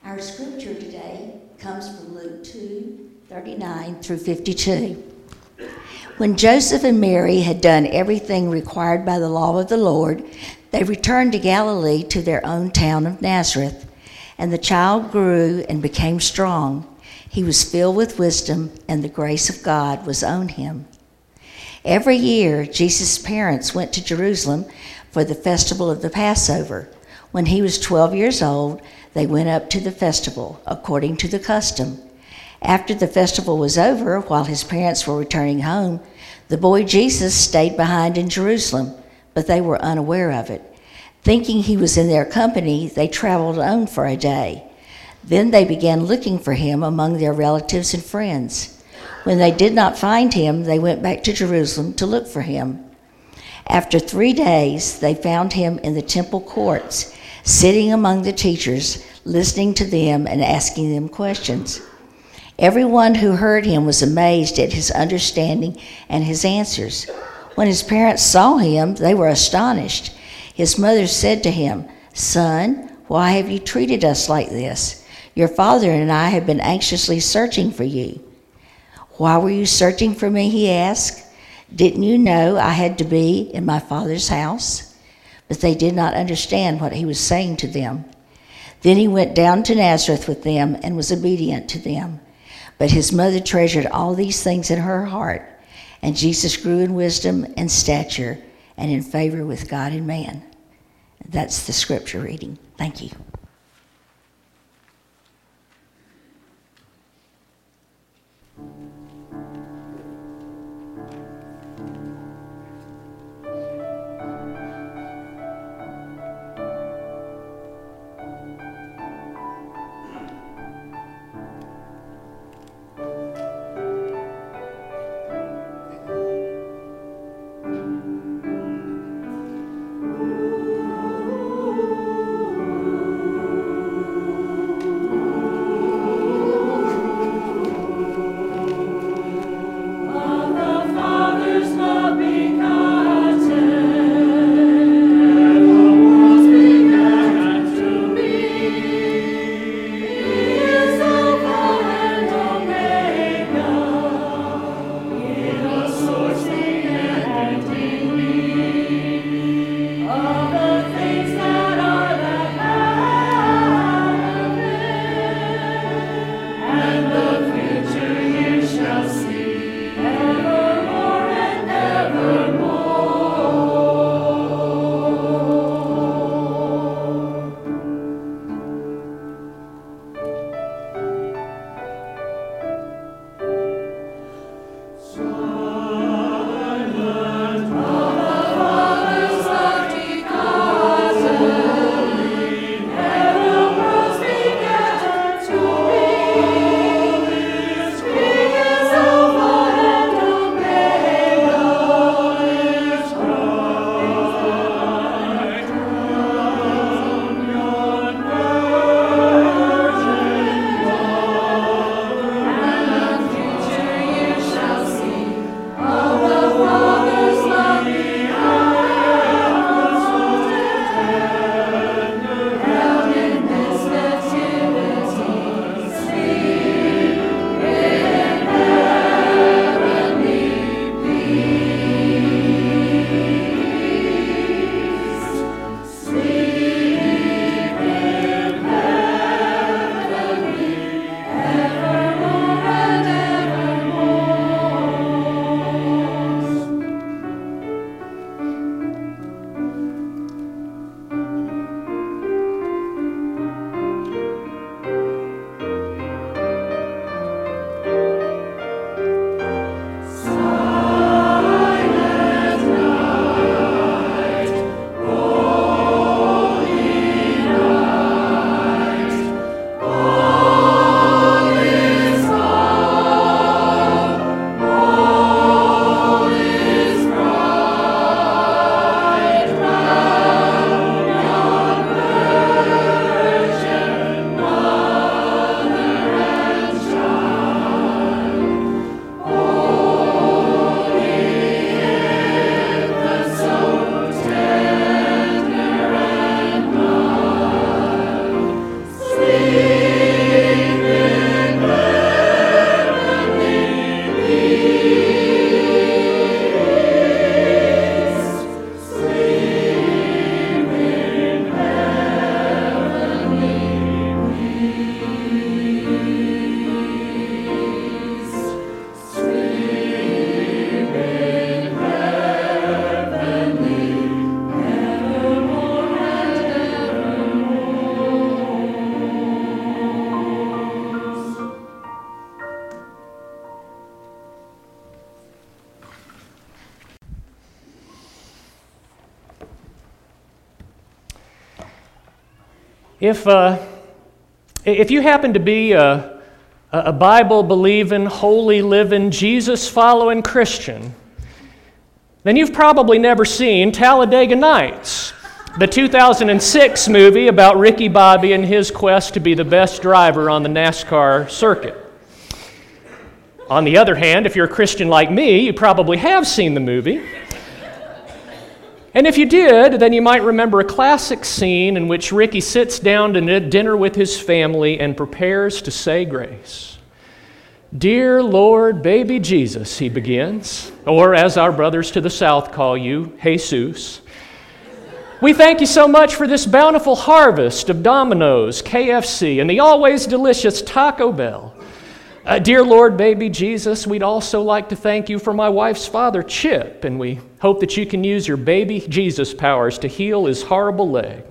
Our scripture today comes from Luke 2:39 through 52. When Joseph and Mary had done everything required by the law of the Lord, they returned to Galilee to their own town of Nazareth. And the child grew and became strong. He was filled with wisdom, and the grace of God was on him. Every year, Jesus' parents went to Jerusalem for the festival of the Passover. When he was 12 years old, they went up to the festival, according to the custom. After the festival was over, while his parents were returning home, the boy Jesus stayed behind in Jerusalem, but they were unaware of it. Thinking he was in their company, they traveled on for a day. Then they began looking for him among their relatives and friends. When they did not find him, they went back to Jerusalem to look for him. After 3 days, they found him in the temple courts, sitting among the teachers, listening to them and asking them questions. Everyone who heard him was amazed at his understanding and his answers. When his parents saw him, they were astonished. His mother said to him, "Son, why have you treated us like this? Your father and I have been anxiously searching for you." "Why were you searching for me?" he asked. "Didn't you know I had to be in my father's house?" But they did not understand what he was saying to them. Then he went down to Nazareth with them and was obedient to them. But his mother treasured all these things in her heart, and Jesus grew in wisdom and stature and in favor with God and man. That's the scripture reading. Thank you. If you happen to be a Bible-believing, holy living, Jesus-following Christian, then you've probably never seen Talladega Nights, the 2006 movie about Ricky Bobby and his quest to be the best driver on the NASCAR circuit. On the other hand, if you're a Christian like me, you probably have seen the movie. And if you did, then you might remember a classic scene in which Ricky sits down to dinner with his family and prepares to say grace. "Dear Lord, baby Jesus," he begins, or as our brothers to the south call you, Jesus. "We thank you so much for this bountiful harvest of Domino's, KFC, and the always delicious Taco Bell. Dear Lord, baby Jesus, we'd also like to thank you for my wife's father, Chip, and we hope that you can use your baby Jesus powers to heal his horrible leg.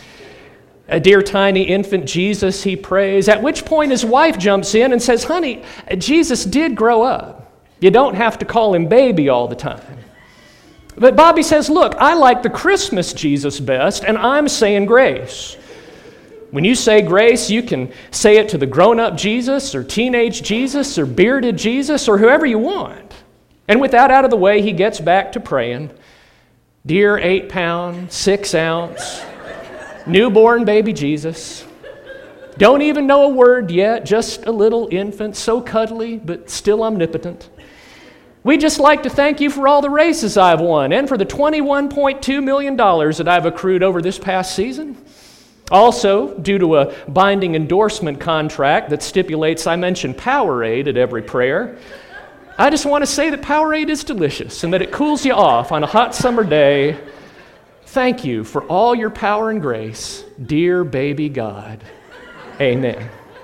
Dear tiny infant Jesus," he prays, at which point his wife jumps in and says, "Honey, Jesus did grow up. You don't have to call him baby all the time." But Bobby says, "Look, I like the Christmas Jesus best, and I'm saying grace." When you say grace, you can say it to the grown-up Jesus or teenage Jesus or bearded Jesus or whoever you want. And with that out of the way, he gets back to praying. "Dear 8-pound, 6-ounce, newborn baby Jesus. Don't even know a word yet, just a little infant, so cuddly but still omnipotent. We'd just like to thank you for all the races I've won and for the $21.2 million that I've accrued over this past season. Also, due to a binding endorsement contract that stipulates I mention Powerade at every prayer, I just want to say that Powerade is delicious and that it cools you off on a hot summer day. Thank you for all your power and grace, dear baby God. Amen."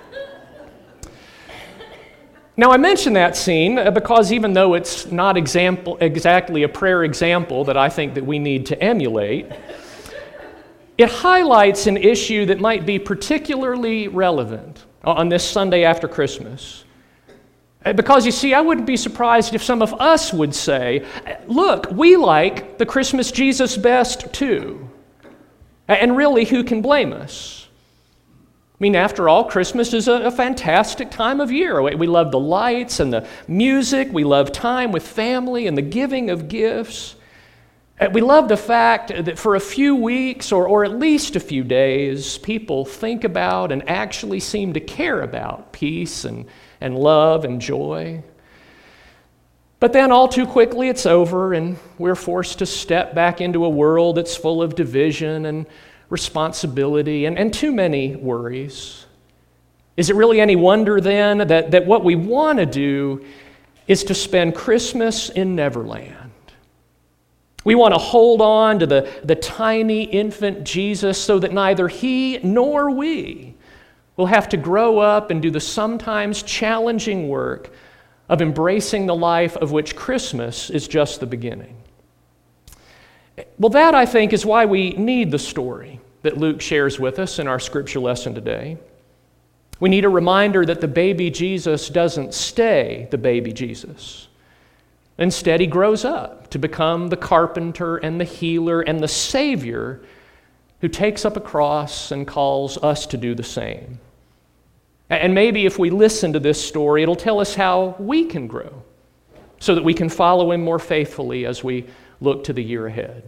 Now, I mention that scene because even though it's not exactly a prayer example that I think that we need to emulate, it highlights an issue that might be particularly relevant on this Sunday after Christmas. Because you see, I wouldn't be surprised if some of us would say, "Look, we like the Christmas Jesus best too." And really, who can blame us? I mean, after all, Christmas is a fantastic time of year. We love the lights and the music. We love time with family and the giving of gifts. We love the fact that for a few weeks or at least a few days, people think about and actually seem to care about peace and love and joy. But then all too quickly it's over and we're forced to step back into a world that's full of division and responsibility and too many worries. Is it really any wonder then that what we want to do is to spend Christmas in Neverland? We want to hold on to the tiny infant Jesus so that neither he nor we will have to grow up and do the sometimes challenging work of embracing the life of which Christmas is just the beginning. Well, that, I think, is why we need the story that Luke shares with us in our scripture lesson today. We need a reminder that the baby Jesus doesn't stay the baby Jesus. Instead, he grows up to become the carpenter and the healer and the Savior who takes up a cross and calls us to do the same. And maybe if we listen to this story, it'll tell us how we can grow so that we can follow him more faithfully as we look to the year ahead.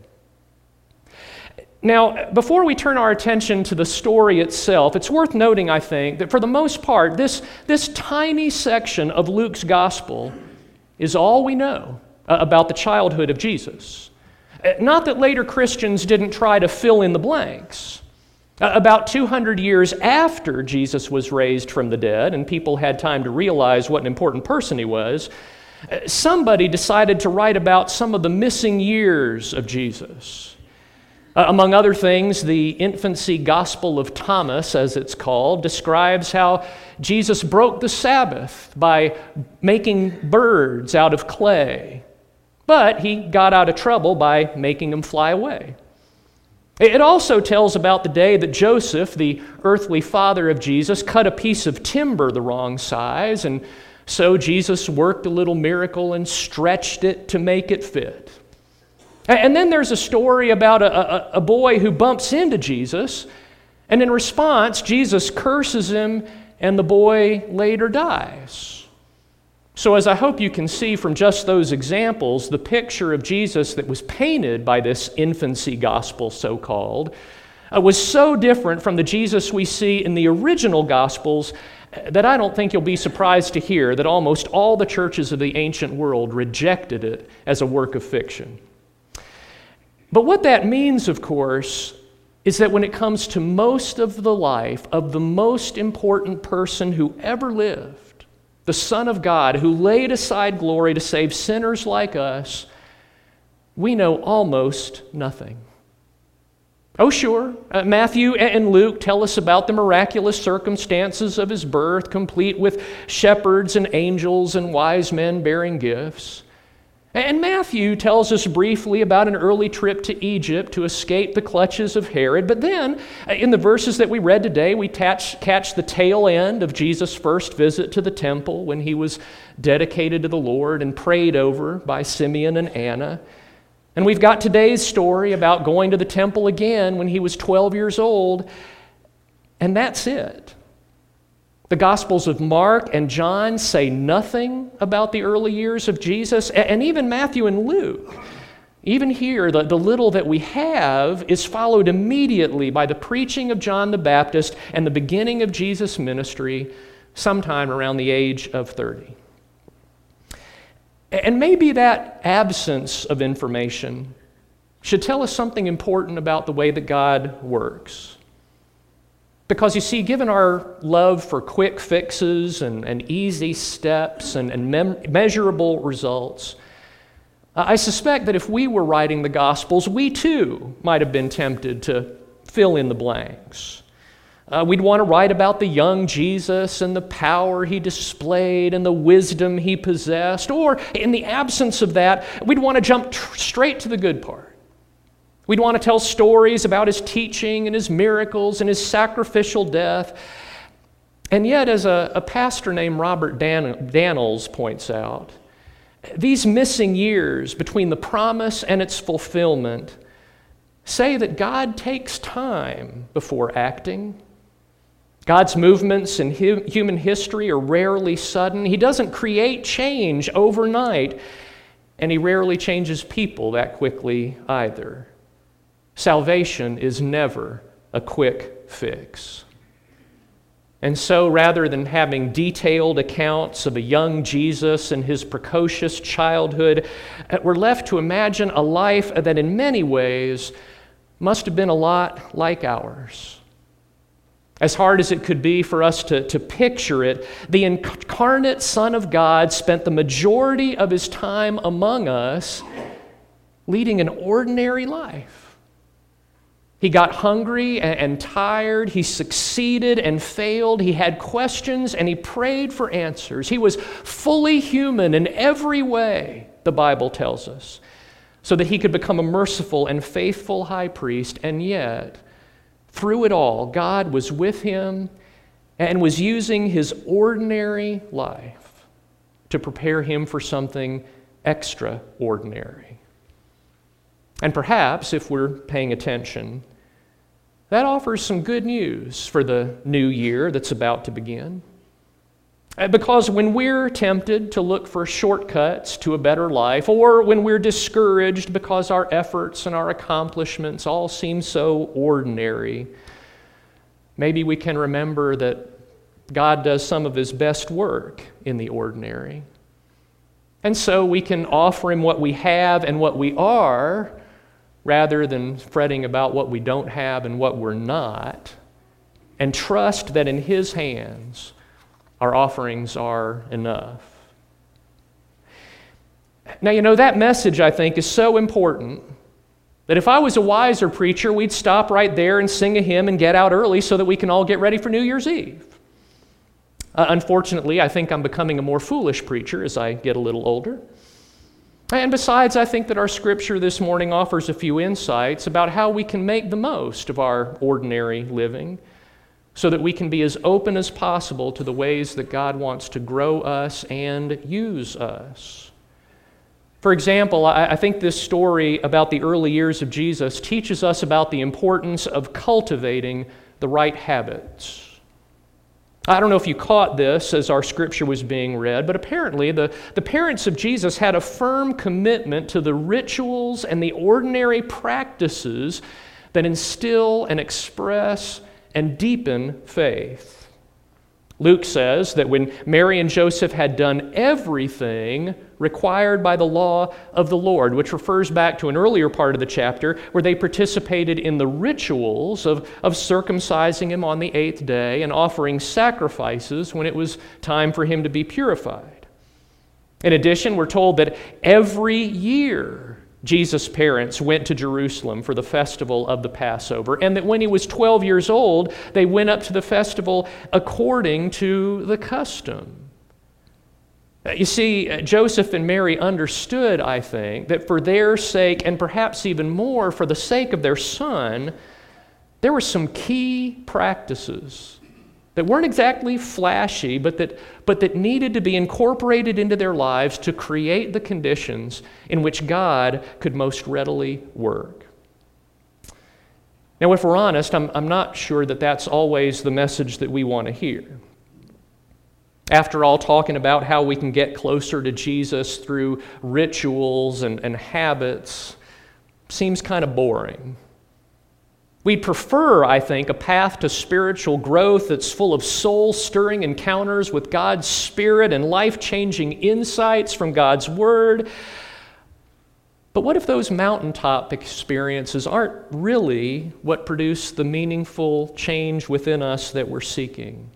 Now, before we turn our attention to the story itself, it's worth noting, I think, that for the most part, this tiny section of Luke's gospel is all we know about the childhood of Jesus. Not that later Christians didn't try to fill in the blanks. About 200 years after Jesus was raised from the dead and people had time to realize what an important person he was, somebody decided to write about some of the missing years of Jesus. Among other things, the Infancy Gospel of Thomas, as it's called, describes how Jesus broke the Sabbath by making birds out of clay, but he got out of trouble by making them fly away. It also tells about the day that Joseph, the earthly father of Jesus, cut a piece of timber the wrong size, and so Jesus worked a little miracle and stretched it to make it fit. And then there's a story about a boy who bumps into Jesus And in response, Jesus curses him, and the boy later dies. So as I hope you can see from just those examples, the picture of Jesus that was painted by this infancy gospel, so-called, was so different from the Jesus we see in the original Gospels that I don't think you'll be surprised to hear that almost all the churches of the ancient world rejected it as a work of fiction. But what that means, of course, is that when it comes to most of the life of the most important person who ever lived, the Son of God who laid aside glory to save sinners like us, we know almost nothing. Oh, sure, Matthew and Luke tell us about the miraculous circumstances of his birth, complete with shepherds and angels and wise men bearing gifts. And Matthew tells us briefly about an early trip to Egypt to escape the clutches of Herod. But then, in the verses that we read today, we catch the tail end of Jesus' first visit to the temple when he was dedicated to the Lord and prayed over by Simeon and Anna. And we've got today's story about going to the temple again when he was 12 years old, and that's it. The Gospels of Mark and John say nothing about the early years of Jesus, and even Matthew and Luke. Even here, the little that we have is followed immediately by the preaching of John the Baptist and the beginning of Jesus' ministry sometime around the age of 30. And maybe that absence of information should tell us something important about the way that God works. Because you see, given our love for quick fixes and easy steps and measurable results, I suspect that if we were writing the Gospels, we too might have been tempted to fill in the blanks. We'd want to write about the young Jesus and the power he displayed and the wisdom he possessed. Or, in the absence of that, we'd want to jump straight to the good part. We'd want to tell stories about his teaching and his miracles and his sacrificial death. And yet, as a pastor named Robert Dannels points out, these missing years between the promise and its fulfillment say that God takes time before acting. God's movements in human history are rarely sudden. He doesn't create change overnight, and he rarely changes people that quickly either. Salvation is never a quick fix. And so, rather than having detailed accounts of a young Jesus and his precocious childhood, we're left to imagine a life that in many ways must have been a lot like ours. As hard as it could be for us to picture it, the incarnate Son of God spent the majority of his time among us leading an ordinary life. He got hungry and tired. He succeeded and failed. He had questions and he prayed for answers. He was fully human in every way, the Bible tells us, so that he could become a merciful and faithful high priest. And yet, through it all, God was with him and was using his ordinary life to prepare him for something extraordinary. And perhaps, if we're paying attention, that offers some good news for the new year that's about to begin. Because when we're tempted to look for shortcuts to a better life, or when we're discouraged because our efforts and our accomplishments all seem so ordinary, maybe we can remember that God does some of his best work in the ordinary. And so we can offer him what we have and what we are, rather than fretting about what we don't have and what we're not, and trust that in his hands our offerings are enough. Now, you know, that message, I think, is so important that if I was a wiser preacher, we'd stop right there and sing a hymn and get out early so that we can all get ready for New Year's Eve. Unfortunately, I think I'm becoming a more foolish preacher as I get a little older. And besides, I think that our scripture this morning offers a few insights about how we can make the most of our ordinary living so that we can be as open as possible to the ways that God wants to grow us and use us. For example, I think this story about the early years of Jesus teaches us about the importance of cultivating the right habits. I don't know if you caught this as our scripture was being read, but apparently the parents of Jesus had a firm commitment to the rituals and the ordinary practices that instill and express and deepen faith. Luke says that when Mary and Joseph had done everything required by the law of the Lord, which refers back to an earlier part of the chapter where they participated in the rituals of circumcising him on the 8th day and offering sacrifices when it was time for him to be purified. In addition, we're told that every year Jesus' parents went to Jerusalem for the festival of the Passover, and that when he was 12 years old, they went up to the festival according to the custom. You see, Joseph and Mary understood, I think, that for their sake, and perhaps even more for the sake of their son, there were some key practices that weren't exactly flashy, but that needed to be incorporated into their lives to create the conditions in which God could most readily work. Now, if we're honest, I'm not sure that that's always the message that we want to hear. After all, talking about how we can get closer to Jesus through rituals and habits seems kind of boring. We prefer, I think, a path to spiritual growth that's full of soul-stirring encounters with God's Spirit and life-changing insights from God's Word. But what if those mountaintop experiences aren't really what produce the meaningful change within us that we're seeking?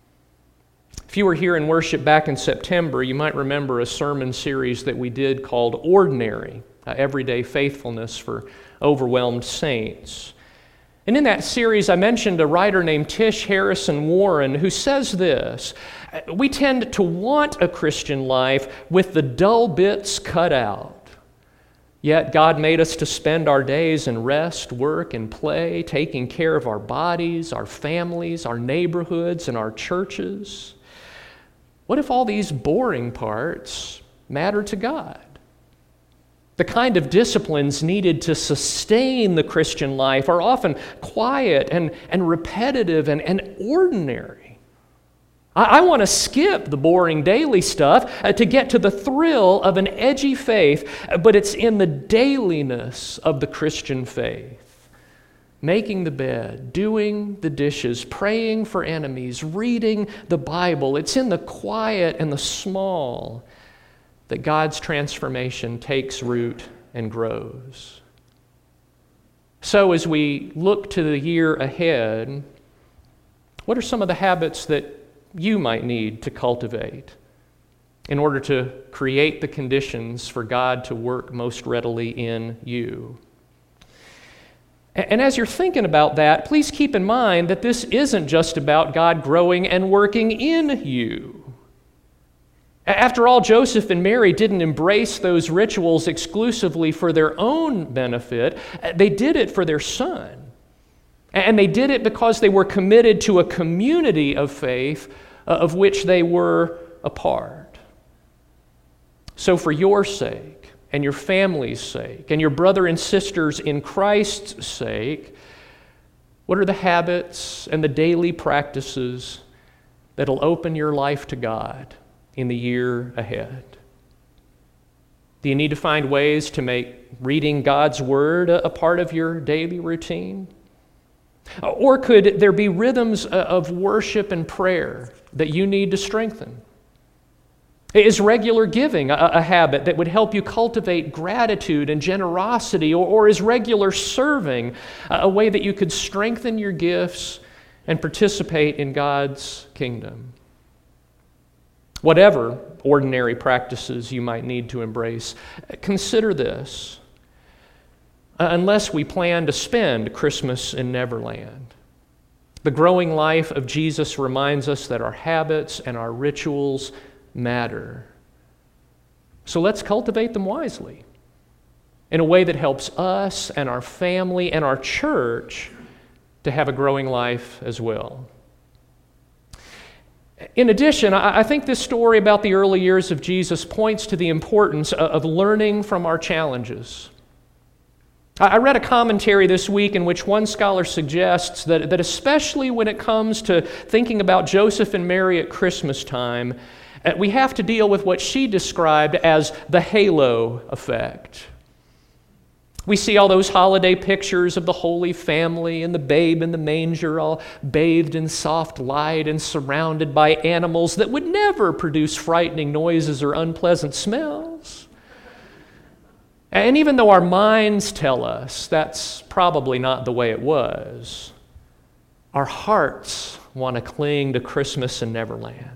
If you were here in worship back in September, you might remember a sermon series that we did called Ordinary, Everyday Faithfulness for Overwhelmed Saints. And in that series, I mentioned a writer named Tish Harrison Warren who says this: we tend to want a Christian life with the dull bits cut out. Yet God made us to spend our days in rest, work, and play, taking care of our bodies, our families, our neighborhoods, and our churches. What if all these boring parts matter to God? The kind of disciplines needed to sustain the Christian life are often quiet and repetitive and ordinary. I want to skip the boring daily stuff to get to the thrill of an edgy faith, but it's in the dailiness of the Christian faith. Making the bed, doing the dishes, praying for enemies, reading the Bible. It's in the quiet and the small that God's transformation takes root and grows. So as we look to the year ahead, what are some of the habits that you might need to cultivate in order to create the conditions for God to work most readily in you? And as you're thinking about that, please keep in mind that this isn't just about God growing and working in you. After all, Joseph and Mary didn't embrace those rituals exclusively for their own benefit. They did it for their son. And they did it because they were committed to a community of faith of which they were a part. So for your sake, and your family's sake, and your brother and sisters in Christ's sake, what are the habits and the daily practices that'll open your life to God in the year ahead? Do you need to find ways to make reading God's Word a part of your daily routine? Or could there be rhythms of worship and prayer that you need to strengthen? Is regular giving a habit that would help you cultivate gratitude and generosity? Or is regular serving a way that you could strengthen your gifts and participate in God's kingdom? Whatever ordinary practices you might need to embrace, consider this. Unless we plan to spend Christmas in Neverland, the growing life of Jesus reminds us that our habits and our rituals matter. So let's cultivate them wisely in a way that helps us and our family and our church to have a growing life as well. In addition, I think this story about the early years of Jesus points to the importance of learning from our challenges. I read a commentary this week in which one scholar suggests that especially when it comes to thinking about Joseph and Mary at Christmas time, we have to deal with what she described as the halo effect. We see all those holiday pictures of the Holy Family and the babe in the manger, all bathed in soft light and surrounded by animals that would never produce frightening noises or unpleasant smells. And even though our minds tell us that's probably not the way it was, our hearts want to cling to Christmas and Neverland.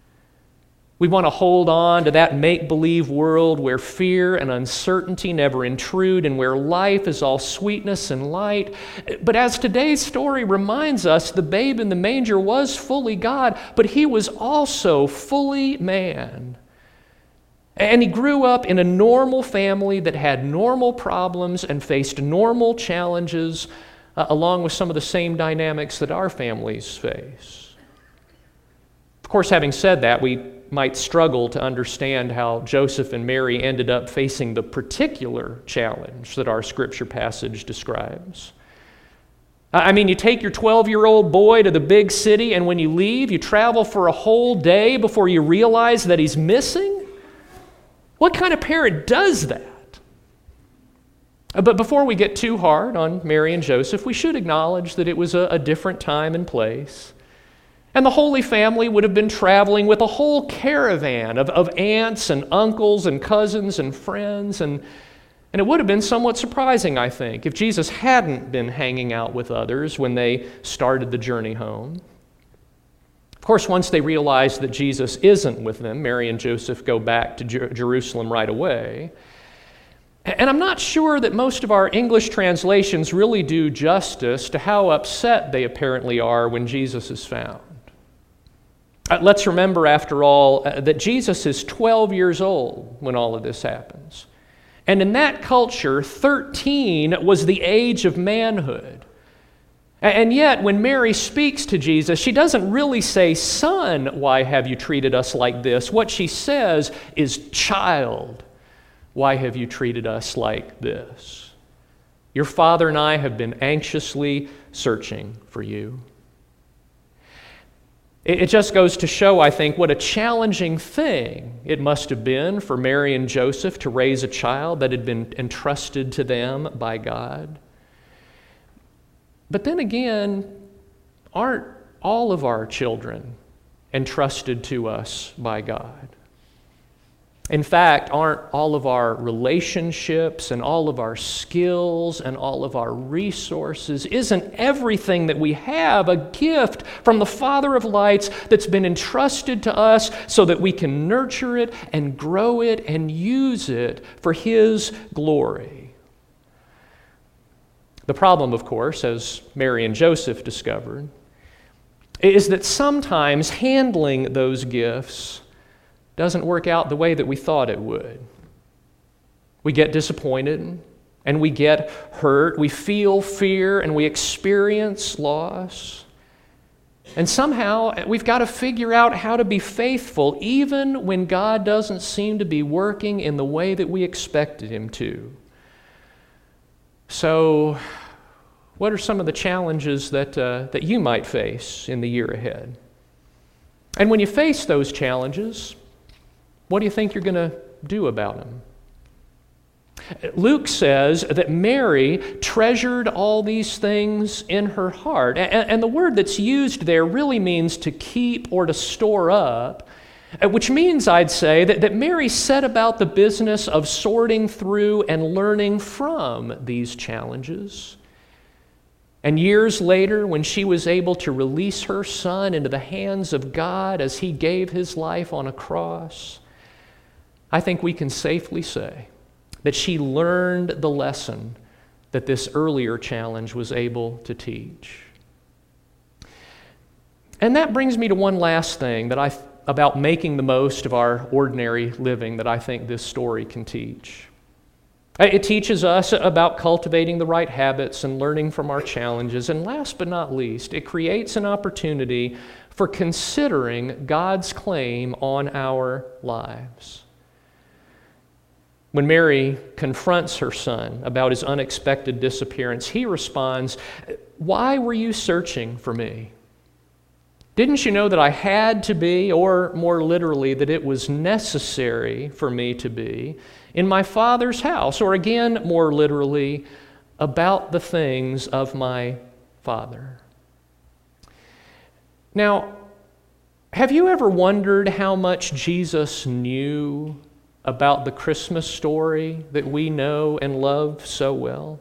We want to hold on to that make-believe world where fear and uncertainty never intrude and where life is all sweetness and light. But as today's story reminds us, the babe in the manger was fully God, but he was also fully man. And he grew up in a normal family that had normal problems and faced normal challenges, along with some of the same dynamics that our families face. Of course, having said that, we might struggle to understand how Joseph and Mary ended up facing the particular challenge that our scripture passage describes. I mean, you take your 12-year-old boy to the big city, and when you leave, you travel for a whole day before you realize that he's missing? What kind of parent does that? But before we get too hard on Mary and Joseph, we should acknowledge that it was a different time and place. And the Holy Family would have been traveling with a whole caravan of aunts and uncles and cousins and friends. And it would have been somewhat surprising, I think, if Jesus hadn't been hanging out with others when they started the journey home. Of course, once they realize that Jesus isn't with them, Mary and Joseph go back to Jerusalem right away. And I'm not sure that most of our English translations really do justice to how upset they apparently are when Jesus is found. Let's remember, after all, that Jesus is 12 years old when all of this happens. And in that culture, 13 was the age of manhood. And yet, when Mary speaks to Jesus, she doesn't really say, "Son, why have you treated us like this?" What she says is, "Child, why have you treated us like this? Your father and I have been anxiously searching for you." It just goes to show, I think, what a challenging thing it must have been for Mary and Joseph to raise a child that had been entrusted to them by God. But then again, aren't all of our children entrusted to us by God? In fact, aren't all of our relationships and all of our skills and all of our resources, isn't everything that we have a gift from the Father of lights that's been entrusted to us so that we can nurture it and grow it and use it for His glory? The problem, of course, as Mary and Joseph discovered, is that sometimes handling those gifts doesn't work out the way that we thought it would. We get disappointed and we get hurt. We feel fear and we experience loss. And somehow we've got to figure out how to be faithful even when God doesn't seem to be working in the way that we expected Him to. So, what are some of the challenges that you might face in the year ahead? And when you face those challenges, what do you think you're going to do about them? Luke says that Mary treasured all these things in her heart. And the word that's used there really means to keep or to store up, which means, I'd say, that Mary set about the business of sorting through and learning from these challenges. And years later, when she was able to release her son into the hands of God as He gave His life on a cross, I think we can safely say that she learned the lesson that this earlier challenge was able to teach. And that brings me to one last thing about making the most of our ordinary living that I think this story can teach. It teaches us about cultivating the right habits and learning from our challenges. And last but not least, it creates an opportunity for considering God's claim on our lives. When Mary confronts her son about his unexpected disappearance, he responds, "Why were you searching for me? Didn't you know that I had to be, or more literally, that it was necessary for me to be, in my Father's house?" Or again, more literally, about the things of my Father. Now, have you ever wondered how much Jesus knew about the Christmas story that we know and love so well?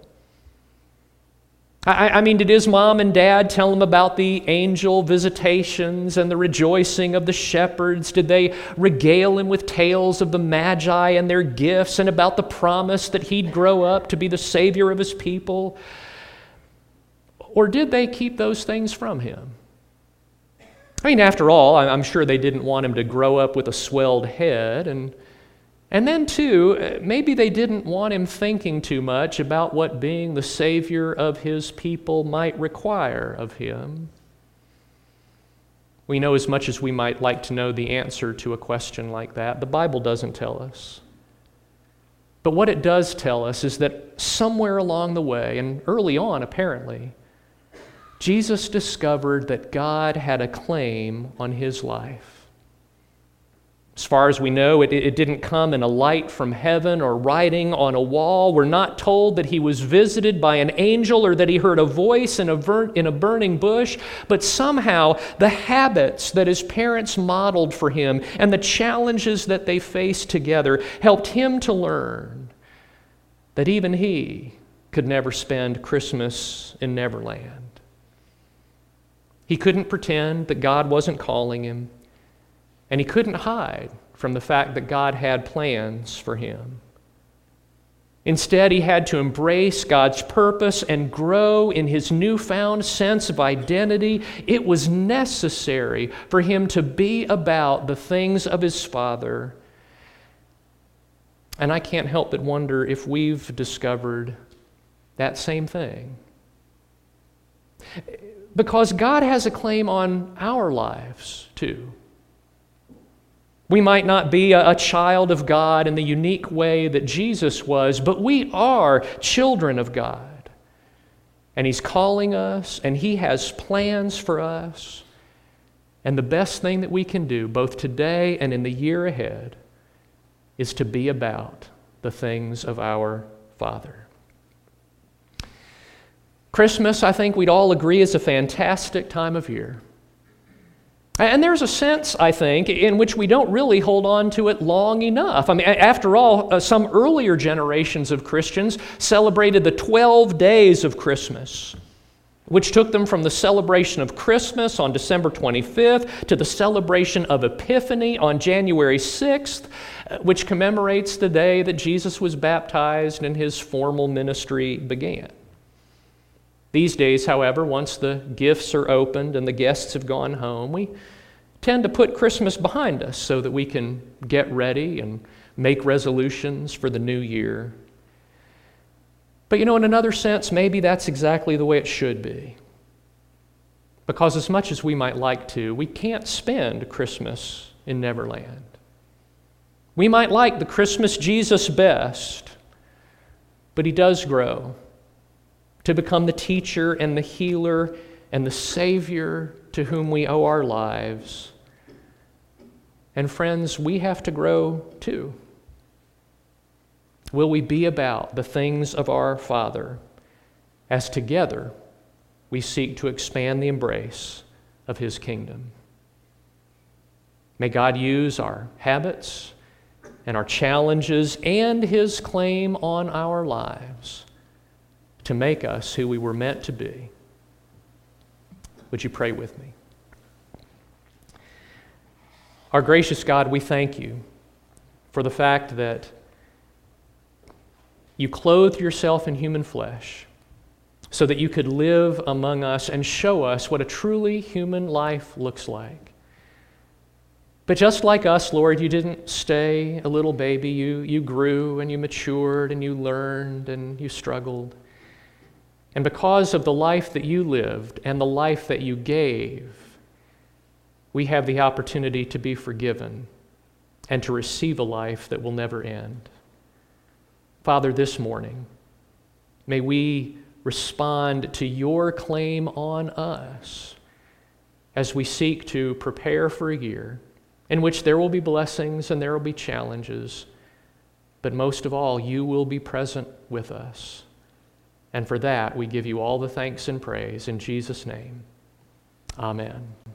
I mean, did his mom and dad tell him about the angel visitations and the rejoicing of the shepherds? Did they regale him with tales of the Magi and their gifts and about the promise that he'd grow up to be the Savior of his people? Or did they keep those things from him? I mean, after all, I'm sure they didn't want him to grow up with a swelled head, and then, too, maybe they didn't want him thinking too much about what being the Savior of his people might require of him. We know as much as we might like to know the answer to a question like that. The Bible doesn't tell us. But what it does tell us is that somewhere along the way, and early on apparently, Jesus discovered that God had a claim on his life. As far as we know, it didn't come in a light from heaven or writing on a wall. We're not told that he was visited by an angel or that he heard a voice in a burning bush, but somehow the habits that his parents modeled for him and the challenges that they faced together helped him to learn that even he could never spend Christmas in Neverland. He couldn't pretend that God wasn't calling him. And he couldn't hide from the fact that God had plans for him. Instead, he had to embrace God's purpose and grow in his newfound sense of identity. It was necessary for him to be about the things of his Father. And I can't help but wonder if we've discovered that same thing. Because God has a claim on our lives, too. We might not be a child of God in the unique way that Jesus was, but we are children of God. And he's calling us, and he has plans for us. And the best thing that we can do, both today and in the year ahead, is to be about the things of our Father. Christmas, I think we'd all agree, is a fantastic time of year. And there's a sense, I think, in which we don't really hold on to it long enough. I mean, after all, some earlier generations of Christians celebrated the 12 days of Christmas, which took them from the celebration of Christmas on December 25th to the celebration of Epiphany on January 6th, which commemorates the day that Jesus was baptized and his formal ministry began. These days, however, once the gifts are opened and the guests have gone home, we tend to put Christmas behind us so that we can get ready and make resolutions for the new year. But in another sense, maybe that's exactly the way it should be. Because as much as we might like to, we can't spend Christmas in Neverland. We might like the Christmas Jesus best, but he does grow to become the teacher and the healer and the Savior to whom we owe our lives. And friends, we have to grow too. Will we be about the things of our Father as together we seek to expand the embrace of his kingdom? May God use our habits and our challenges and his claim on our lives to make us who we were meant to be. Would you pray with me? Our gracious God, we thank you for the fact that you clothed yourself in human flesh so that you could live among us and show us what a truly human life looks like. But just like us, Lord, you didn't stay a little baby. You grew and you matured and you learned and you struggled. And because of the life that you lived and the life that you gave, we have the opportunity to be forgiven and to receive a life that will never end. Father, this morning, may we respond to your claim on us as we seek to prepare for a year in which there will be blessings and there will be challenges, but most of all, you will be present with us. And for that, we give you all the thanks and praise in Jesus' name. Amen.